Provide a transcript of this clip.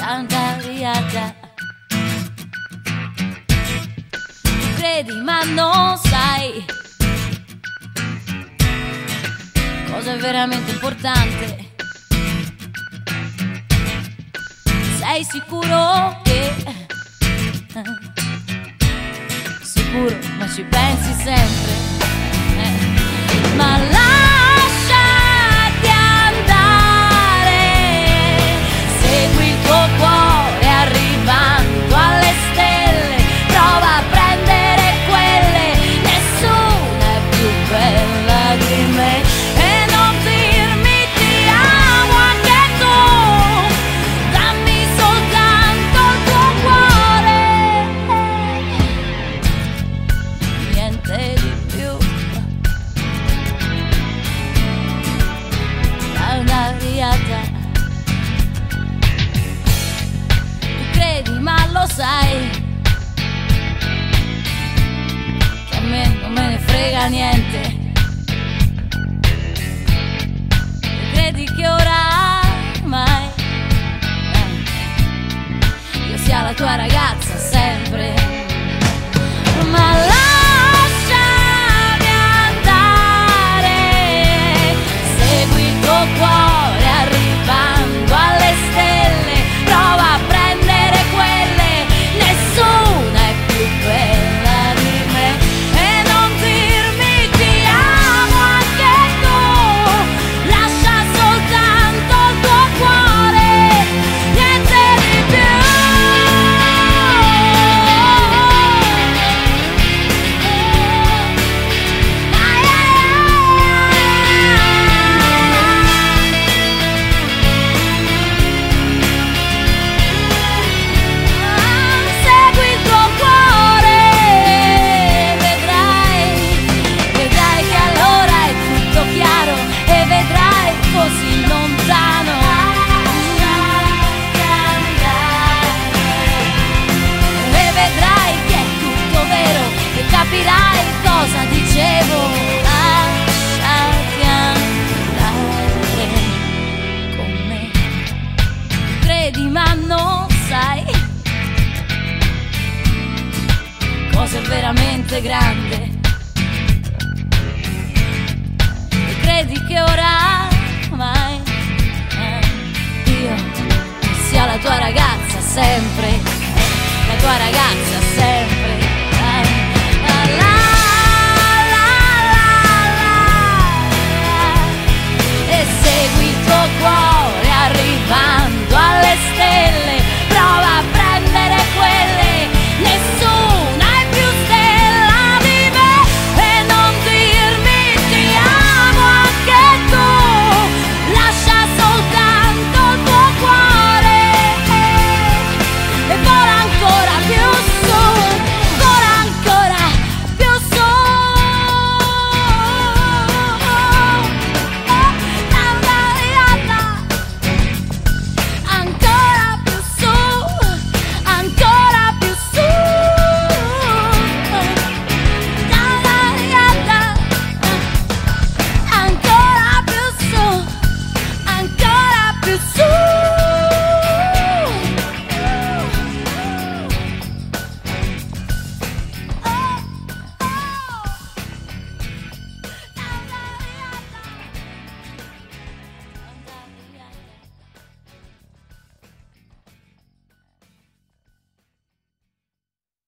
Andariata. Credi ma non sai cosa è veramente importante. Sei sicuro che sicuro, ma ci pensi sempre, ma lasciati andare, segui il tuo cuore arrivando alle stelle, prova a prendere quelle, nessuna è più bella di me, e non dirmi ti amo anche tu, dammi soltanto il tuo cuore, niente di più. Andariata. Tu credi ma lo sai che a me non me ne frega niente. Tu credi che oramai io sia la tua ragazza sempre, ma lasciami andare, segui il tuo cuore arrivando alle stelle, prova a prendere quelle, nessuna è più bella di me, e non dirmi ti amo anche tu, lascia soltanto il tuo cuore, niente di più. Segui il tuo cuore, vedrai che allora è tutto chiaro, e vedrai così lontano. E vedrai che è tutto vero, e capirai cosa dicevo. Lasciati andare con me. Credi ma non sai cosa è veramente grande, e credi che oramai io sia la tua ragazza sempre, la tua ragazza sempre.